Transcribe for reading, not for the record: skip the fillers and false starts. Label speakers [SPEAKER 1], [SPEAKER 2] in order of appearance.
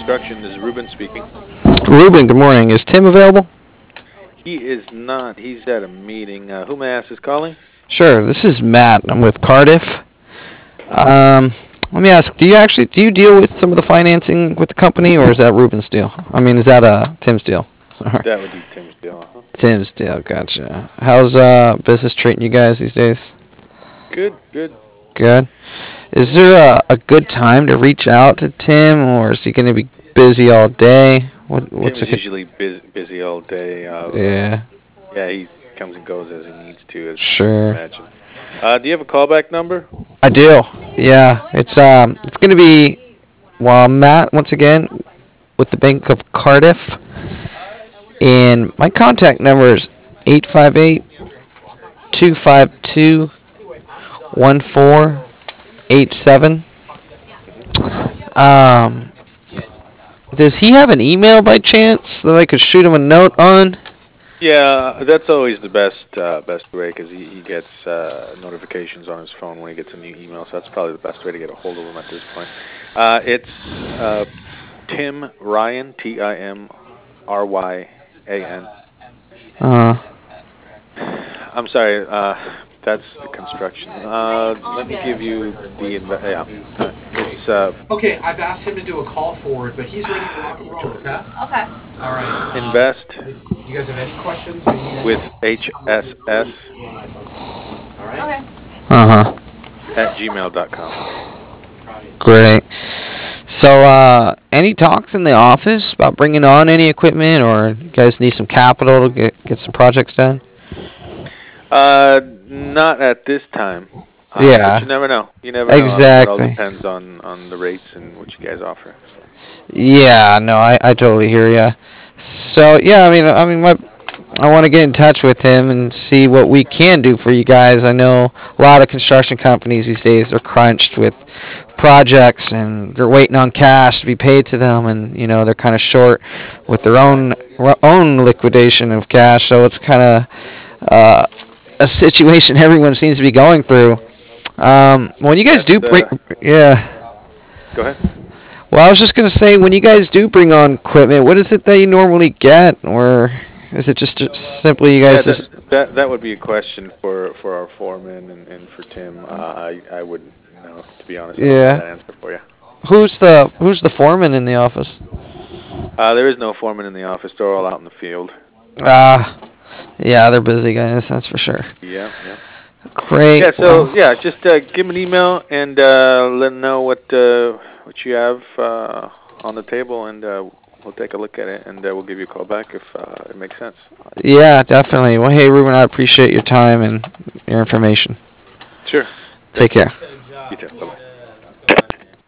[SPEAKER 1] Construction. This is Ruben speaking.
[SPEAKER 2] Ruben, good morning. Is Tim available?
[SPEAKER 1] He is not. He's at a meeting. Who may I ask is calling?
[SPEAKER 2] Sure. This is Matt. I'm with Cardiff. Let me ask. Do you deal with some of the financing with the company, or is that Ruben's deal? I mean, is that Tim's deal? Sorry.
[SPEAKER 1] That would be Tim's deal. Huh?
[SPEAKER 2] Tim's deal. Gotcha. How's business treating you guys these days?
[SPEAKER 1] Good, good.
[SPEAKER 2] Good. Is there a good time to reach out to Tim, or is he going to be busy all day? What's
[SPEAKER 1] Tim's usually busy all day.
[SPEAKER 2] Yeah.
[SPEAKER 1] Yeah, he comes and goes as he needs to, as you
[SPEAKER 2] Sure.
[SPEAKER 1] can imagine. Do you have a callback number?
[SPEAKER 2] I do. Yeah. It's going to be Matt once again with the Bank of Cardiff, and my contact number is 858-252-1487. Does he have an email by chance that I could shoot him a note on?
[SPEAKER 1] Yeah, that's always the best way because he gets notifications on his phone when he gets a new email. So that's probably the best way to get a hold of him at this point. It's Tim Ryan, TimRyan. I'm sorry, that's the construction. Let me give you the it's
[SPEAKER 3] Okay, I've asked him to do a call forward, but he's ready to rock and roll, okay?
[SPEAKER 4] Okay.
[SPEAKER 3] All right.
[SPEAKER 1] Invest
[SPEAKER 3] You guys have any questions?
[SPEAKER 1] with HSS
[SPEAKER 3] All right.
[SPEAKER 4] Okay.
[SPEAKER 1] at gmail.com.
[SPEAKER 2] Great. So, any talks in the office about bringing on any equipment, or you guys need some capital to get some projects done?
[SPEAKER 1] Not at this time.
[SPEAKER 2] Yeah.
[SPEAKER 1] But you never know. You never know.
[SPEAKER 2] Exactly.
[SPEAKER 1] It all depends on the rates and what you guys offer.
[SPEAKER 2] Yeah, no, I totally hear ya. So yeah, I want to get in touch with him and see what we can do for you guys. I know a lot of construction companies these days are crunched with projects and they're waiting on cash to be paid to them, and they're kind of short with their own liquidation of cash. So it's kind of a situation everyone seems to be going through. When you guys do bring, yeah.
[SPEAKER 1] Go ahead.
[SPEAKER 2] Well, I was just gonna say, when you guys do bring on equipment, what is it that you normally get, or is it just simply you guys just?
[SPEAKER 1] That would be a question for our foreman and for Tim. I wouldn't know, to be honest. I don't have that answer for you.
[SPEAKER 2] Who's the foreman in the office?
[SPEAKER 1] There is no foreman in the office. They're all out in the field.
[SPEAKER 2] Yeah, they're busy guys, that's for sure.
[SPEAKER 1] Yeah.
[SPEAKER 2] Great.
[SPEAKER 1] Yeah, so just give them an email and let them know what you have on the table, and we'll take a look at it, and we'll give you a call back if it makes sense.
[SPEAKER 2] Yeah, definitely. Well, hey, Ruben, I appreciate your time and your information.
[SPEAKER 1] Sure.
[SPEAKER 2] Take care.
[SPEAKER 1] You too. Bye-bye.